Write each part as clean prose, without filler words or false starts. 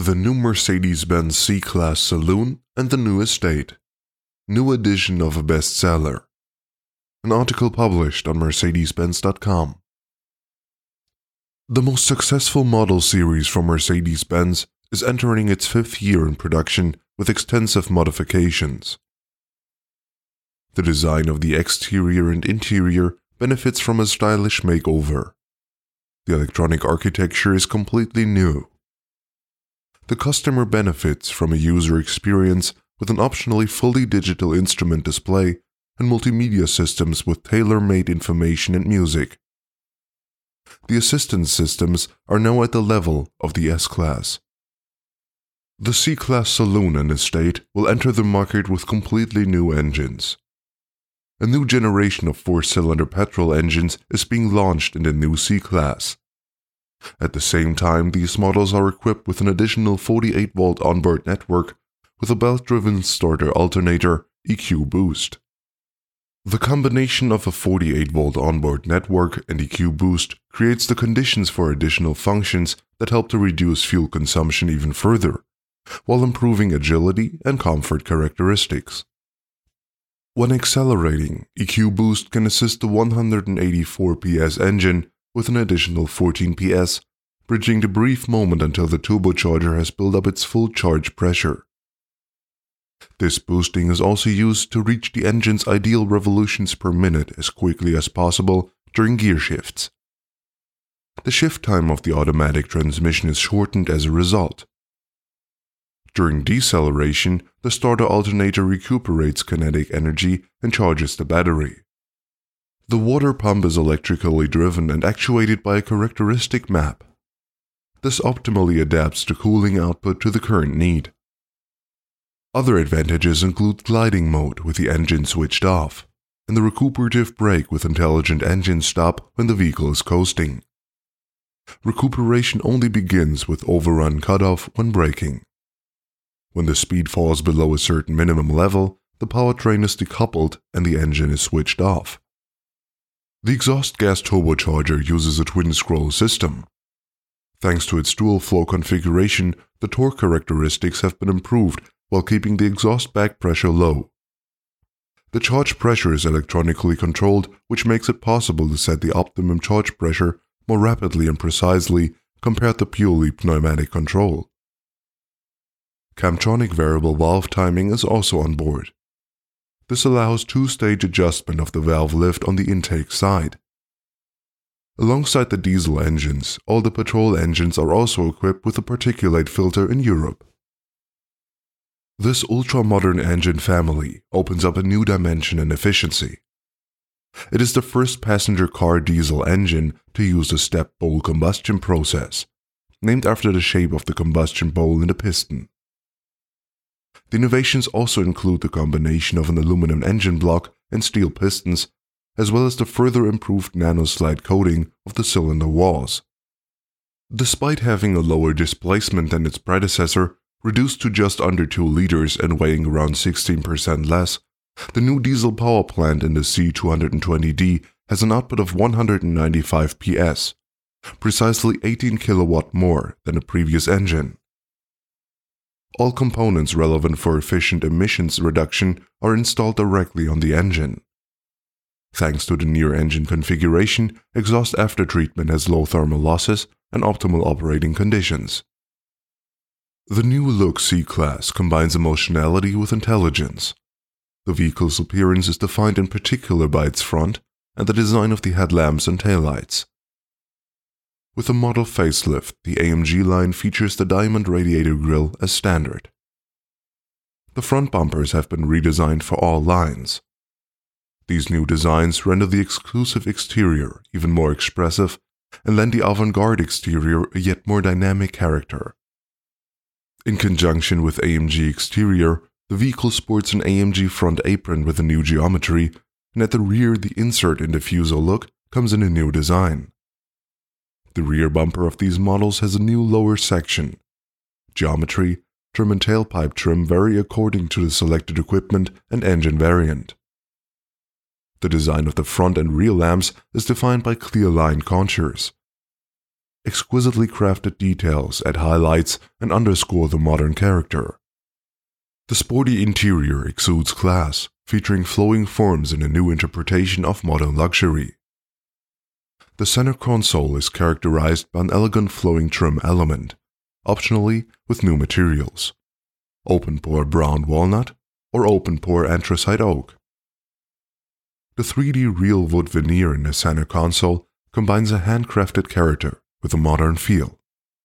The new Mercedes-Benz C-Class Saloon and the new Estate. New edition of a bestseller. An article published on Mercedes-Benz.com. The most successful model series from Mercedes-Benz is entering its 5th year in production with extensive modifications. The design of the exterior and interior benefits from a stylish makeover. The electronic architecture is completely new. The customer benefits from a user experience with an optionally fully digital instrument display and multimedia systems with tailor-made information and music. The assistance systems are now at the level of the S-Class. The C-Class Saloon and Estate will enter the market with completely new engines. A new generation of 4-cylinder petrol engines is being launched in the new C-Class. At the same time, these models are equipped with an additional 48-volt onboard network with a belt-driven starter alternator EQ boost. The combination of a 48-volt onboard network and EQ boost creates the conditions for additional functions that help to reduce fuel consumption even further, while improving agility and comfort characteristics. When accelerating, EQ boost can assist the 184 PS engine with an additional 14 PS, bridging the brief moment until the turbocharger has built up its full charge pressure. This boosting is also used to reach the engine's ideal revolutions per minute as quickly as possible during gear shifts. The shift time of the automatic transmission is shortened as a result. During deceleration, the starter alternator recuperates kinetic energy and charges the battery. The water pump is electrically driven and actuated by a characteristic map. This optimally adapts the cooling output to the current need. Other advantages include gliding mode with the engine switched off, and the recuperative brake with intelligent engine stop when the vehicle is coasting. Recuperation only begins with overrun cutoff when braking. When the speed falls below a certain minimum level, the powertrain is decoupled and the engine is switched off. The exhaust gas turbocharger uses a twin-scroll system. Thanks to its dual-flow configuration, the torque characteristics have been improved while keeping the exhaust back pressure low. The charge pressure is electronically controlled, which makes it possible to set the optimum charge pressure more rapidly and precisely compared to purely pneumatic control. Camtronic variable valve timing is also on board. This allows two-stage adjustment of the valve lift on the intake side. Alongside the diesel engines, all the petrol engines are also equipped with a particulate filter in Europe. This ultra-modern engine family opens up a new dimension in efficiency. It is the first passenger car diesel engine to use the step bowl combustion process, named after the shape of the combustion bowl in the piston. The innovations also include the combination of an aluminum engine block and steel pistons, as well as the further improved nanoslide coating of the cylinder walls. Despite having a lower displacement than its predecessor, reduced to just under 2 liters and weighing around 16% less, the new diesel power plant in the C220D has an output of 195 PS, precisely 18 kilowatt more than the previous engine. All components relevant for efficient emissions reduction are installed directly on the engine. Thanks to the near engine configuration, exhaust aftertreatment has low thermal losses and optimal operating conditions. The new look C-Class combines emotionality with intelligence. The vehicle's appearance is defined in particular by its front and the design of the headlamps and taillights. With the model facelift, the AMG line features the diamond radiator grille as standard. The front bumpers have been redesigned for all lines. These new designs render the exclusive exterior even more expressive and lend the avant-garde exterior a yet more dynamic character. In conjunction with AMG exterior, the vehicle sports an AMG front apron with a new geometry, and at the rear the insert in diffuser look comes in a new design. The rear bumper of these models has a new lower section. Geometry, trim and tailpipe trim vary according to the selected equipment and engine variant. The design of the front and rear lamps is defined by clear line contours. exquisitely crafted details add highlights and underscore the modern character. The sporty interior exudes class, featuring flowing forms and a new interpretation of modern luxury. The center console is characterized by an elegant flowing trim element, optionally with new materials: open-pore brown walnut or open-pore anthracite oak. The 3D real wood veneer in the center console combines a handcrafted character with a modern feel.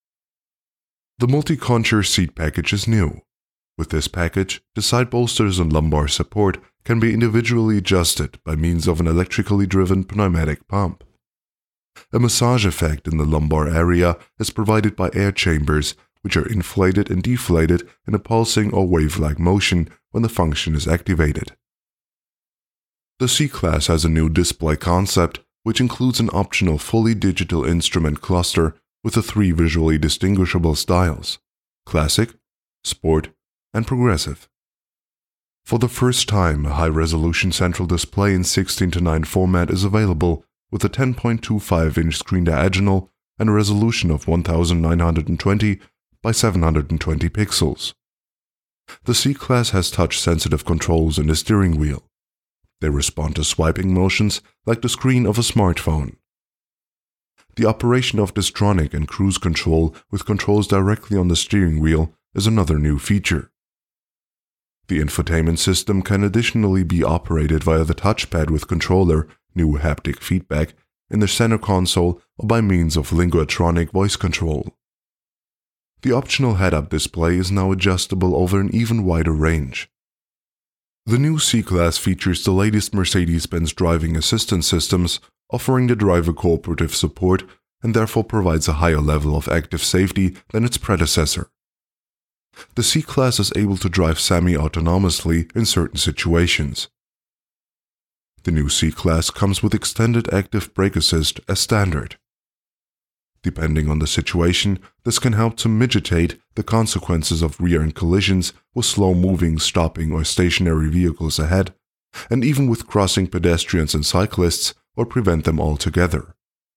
The multi-contour seat package is new. With this package, the side bolsters and lumbar support can be individually adjusted by means of an electrically driven pneumatic pump. A massage effect in the lumbar area is provided by air chambers, which are inflated and deflated in a pulsing or wave-like motion when the function is activated. The C-Class has a new display concept, which includes an optional fully digital instrument cluster with the 3 visually distinguishable styles: Classic, Sport, and Progressive. For the first time, a high-resolution central display in 16:9 format is available, with a 10.25-inch screen diagonal and a resolution of 1920 by 720 pixels. The C-Class has touch-sensitive controls in the steering wheel. They respond to swiping motions like the screen of a smartphone. The operation of Distronic and cruise control with controls directly on the steering wheel is another new feature. The infotainment system can additionally be operated via the touchpad with controller, new haptic feedback, in the center console or by means of Linguatronic voice control. The optional head-up display is now adjustable over an even wider range. The new C-Class features the latest Mercedes-Benz driving assistance systems, offering the driver cooperative support and therefore provides a higher level of active safety than its predecessor. The C-Class is able to drive semi-autonomously in certain situations. The new C-Class comes with extended active brake assist as standard. Depending on the situation, this can help to mitigate the consequences of rear-end collisions with slow-moving, stopping, or stationary vehicles ahead, and even with crossing pedestrians and cyclists, or prevent them altogether.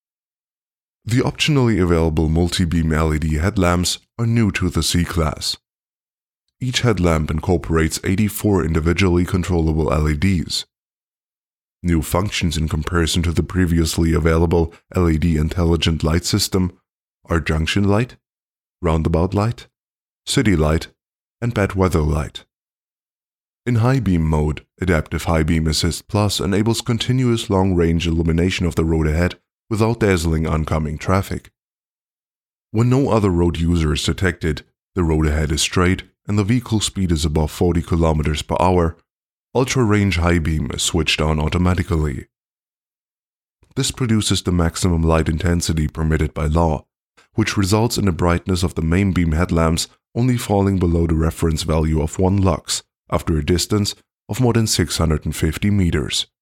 The optionally available multi-beam LED headlamps are new to the C-Class. Each headlamp incorporates 84 individually controllable LEDs. New functions in comparison to the previously available LED intelligent light system are junction light, roundabout light, city light, and bad weather light. In high beam mode, Adaptive High Beam Assist Plus enables continuous long-range illumination of the road ahead without dazzling oncoming traffic. When no other road user is detected, the road ahead is straight, and the vehicle speed is above 40 km per hour, Ultra-Range High Beam is switched on automatically. This produces the maximum light intensity permitted by law, which results in the brightness of the main beam headlamps only falling below the reference value of 1 lux after a distance of more than 650 meters.